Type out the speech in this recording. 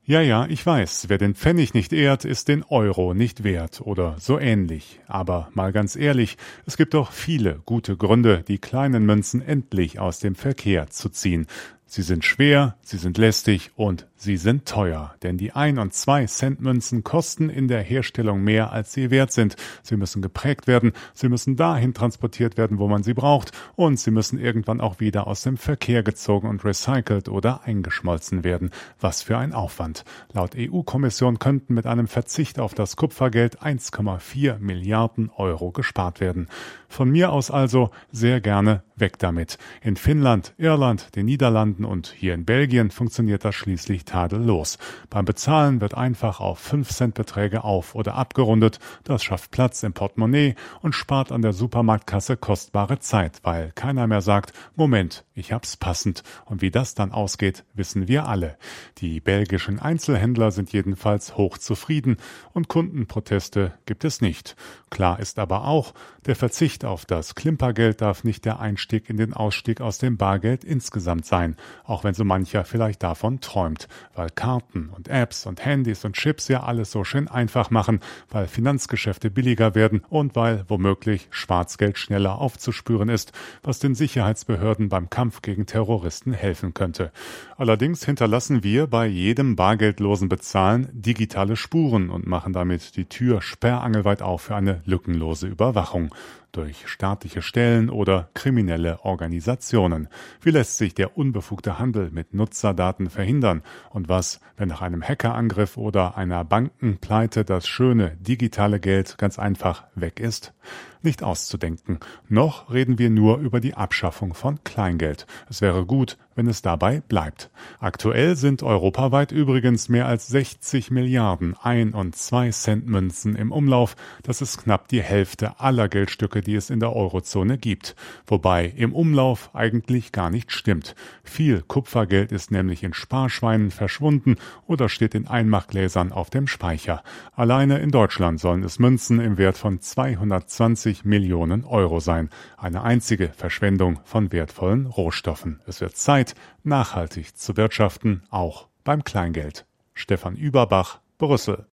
Ja, ja, ich weiß, wer den Pfennig nicht ehrt, ist den Euro nicht wert oder so ähnlich. Aber mal ganz ehrlich, es gibt doch viele gute Gründe, die kleinen Münzen endlich aus dem Verkehr zu ziehen. Sie sind schwer, sie sind lästig und sie sind teuer, denn die 1- und 2-Cent-Münzen kosten in der Herstellung mehr, als sie wert sind. Sie müssen geprägt werden, sie müssen dahin transportiert werden, wo man sie braucht, und sie müssen irgendwann auch wieder aus dem Verkehr gezogen und recycelt oder eingeschmolzen werden. Was für ein Aufwand. Laut EU-Kommission könnten mit einem Verzicht auf das Kupfergeld 1,4 Milliarden Euro gespart werden. Von mir aus also sehr gerne weg damit. In Finnland, Irland, den Niederlanden und hier in Belgien funktioniert das schließlich tadellos. Beim Bezahlen wird einfach auf 5-Cent-Beträge auf- oder abgerundet. Das schafft Platz im Portemonnaie und spart an der Supermarktkasse kostbare Zeit, weil keiner mehr sagt, Moment, ich hab's passend. Und wie das dann ausgeht, wissen wir alle. Die belgischen Einzelhändler sind jedenfalls hochzufrieden und Kundenproteste gibt es nicht. Klar ist aber auch, der Verzicht auf das Klimpergeld darf nicht der Einstieg in den Ausstieg aus dem Bargeld insgesamt sein, auch wenn so mancher vielleicht davon träumt, weil Karten und Apps und Handys und Chips ja alles so schön einfach machen, weil Finanzgeschäfte billiger werden und weil womöglich Schwarzgeld schneller aufzuspüren ist, was den Sicherheitsbehörden beim Kampf gegen Terroristen helfen könnte. Allerdings hinterlassen wir bei jedem bargeldlosen Bezahlen digitale Spuren und machen damit die Tür sperrangelweit auf für eine lückenlose Überwachung durch staatliche Stellen oder kriminelle Organisationen. Wie lässt sich der unbefugte Handel mit Nutzerdaten verhindern? Und was, wenn nach einem Hackerangriff oder einer Bankenpleite das schöne digitale Geld ganz einfach weg ist? Nicht auszudenken. Noch reden wir nur über die Abschaffung von Kleingeld. Es wäre gut, wenn es dabei bleibt. Aktuell sind europaweit übrigens mehr als 60 Milliarden 1- und 2-Cent-Münzen im Umlauf. Das ist knapp die Hälfte aller Geldstücke, die es in der Eurozone gibt. Wobei im Umlauf eigentlich gar nicht stimmt. Viel Kupfergeld ist nämlich in Sparschweinen verschwunden oder steht in Einmachgläsern auf dem Speicher. Alleine in Deutschland sollen es Münzen im Wert von 220 Millionen Euro sein. Eine einzige Verschwendung von wertvollen Rohstoffen. Es wird Zeit, nachhaltig zu wirtschaften, auch beim Kleingeld. Stefan Überbach, Brüssel.